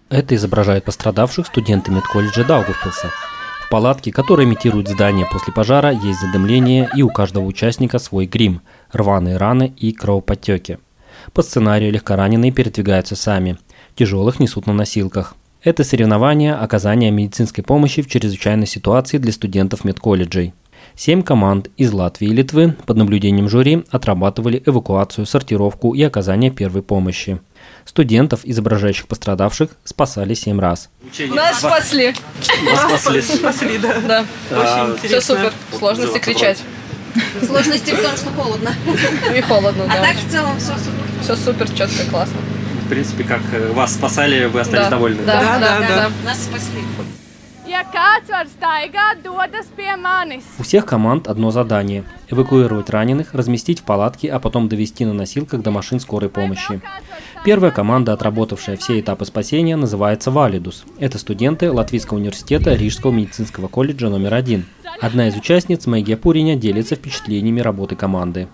Это изображает пострадавших студенты медколледжа Даугавпилса. В палатке, которая имитирует здание после пожара, есть задымление, и у каждого участника свой грим, рваные раны и кровоподтеки. По сценарию легкораненые передвигаются сами, тяжелых несут на носилках. Это соревнование оказания медицинской помощи в чрезвычайной ситуации для студентов медколледжей. 7 команд из Латвии и Литвы под наблюдением жюри отрабатывали эвакуацию, сортировку и оказание первой помощи. Студентов, изображающих пострадавших, спасали 7 раз. Нас спасли. Спасли, да. Да. Очень интересно. Все супер. Сложности кричать. Сложности в том, что холодно. И холодно, да. А так в целом все супер. Все супер, четко, классно. В принципе, как вас спасали, вы остались довольны? Да. Нас спасли. У всех команд одно задание – эвакуировать раненых, разместить в палатке, а потом довести на носилках до машин скорой помощи. Первая команда, отработавшая все этапы спасения, называется «Валидус». Это студенты Латвийского университета Рижского медицинского колледжа номер 1. Одна из участниц, Мэйгия Пуриня, делится впечатлениями работы команды.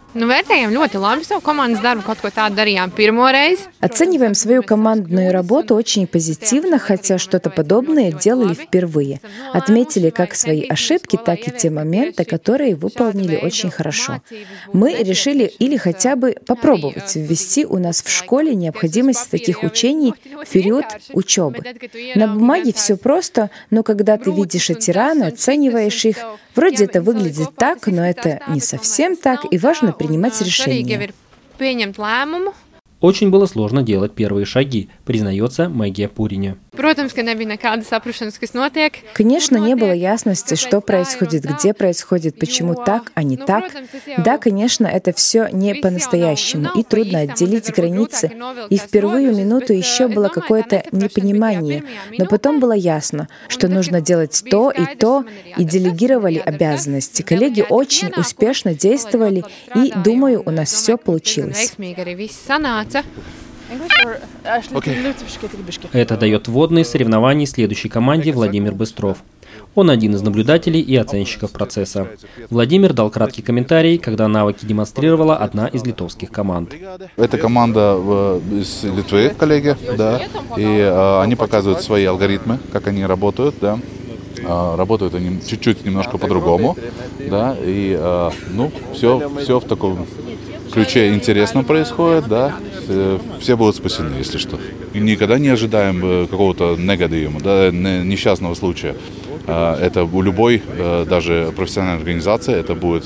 Оцениваем свою командную работу очень позитивно, хотя что-то подобное делали впервые. Отметили как свои ошибки, так и те моменты, которые выполнили очень хорошо. Мы решили или хотя бы попробовать ввести у нас в школе необходимость таких учений в период учебы. На бумаге все просто, но когда ты видишь эти раны, оцениваешь их, вроде это выглядит так, но это не совсем так, и важно принимать решения. Очень было сложно делать первые шаги, признается Мэйгия Пуриня. Конечно, не было ясности, что происходит, где происходит, почему так, а не так. Да, конечно, это все не по-настоящему, и трудно отделить границы. И в первую минуту еще было какое-то непонимание, но потом было ясно, что нужно делать то, и делегировали обязанности. Коллеги очень успешно действовали, и, думаю, у нас все получилось. Это дает вводные соревнований следующей команде Владимир Быстров. Он один из наблюдателей и оценщиков процесса. Владимир дал краткий комментарий, когда навыки демонстрировала одна из литовских команд. Это команда из Литвы, коллеги, да, и они показывают свои алгоритмы, как они работают, да. Работают они чуть-чуть немножко по-другому, да, и все в таком ключе интересно происходит, да, все будут спасены, если что. И никогда не ожидаем какого-то негатива, да, несчастного случая. Это у любой, даже профессиональной организации, это будет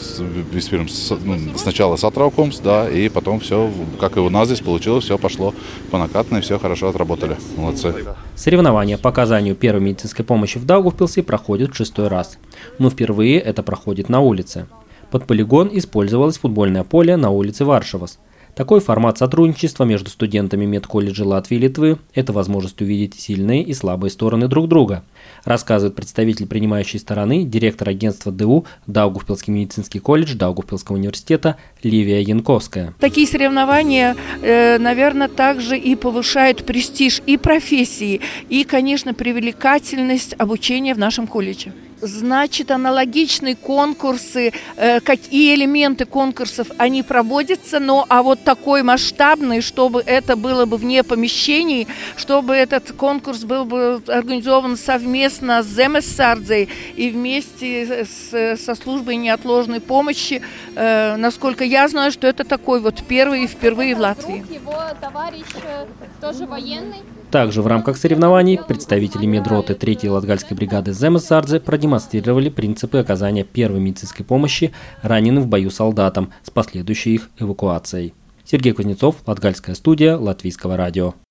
сначала саtraukums, да, и потом все, как и у нас здесь получилось, все пошло по накатанной, все хорошо отработали. Молодцы. Соревнования по оказанию первой медицинской помощи в Даугавпилсе проходят в 6-й раз. Но впервые это проходит на улице. Под полигон использовалось футбольное поле на улице Варшавас. Такой формат сотрудничества между студентами медколледжа Латвии и Литвы – это возможность увидеть сильные и слабые стороны друг друга, рассказывает представитель принимающей стороны, директор агентства ДУ Даугавпилский медицинский колледж Даугавпилского университета Ливия Янковская. Такие соревнования, наверное, также и повышают престиж и профессии, и, конечно, привлекательность обучения в нашем колледже. Значит, аналогичные конкурсы, какие элементы конкурсов, они проводятся, а вот такой масштабный, чтобы это было бы вне помещений, чтобы этот конкурс был бы организован совместно с Земесардзей и вместе со службой неотложной помощи, насколько я знаю, что это такой вот первый и впервые в Латвии. Его товарищ тоже военный. Также в рамках соревнований представители медроты 3-й латгальской бригады Земесардзе продемонстрировали принципы оказания первой медицинской помощи раненым в бою солдатам с последующей их эвакуацией. Сергей Кузнецов, Латгальская студия, Латвийского радио.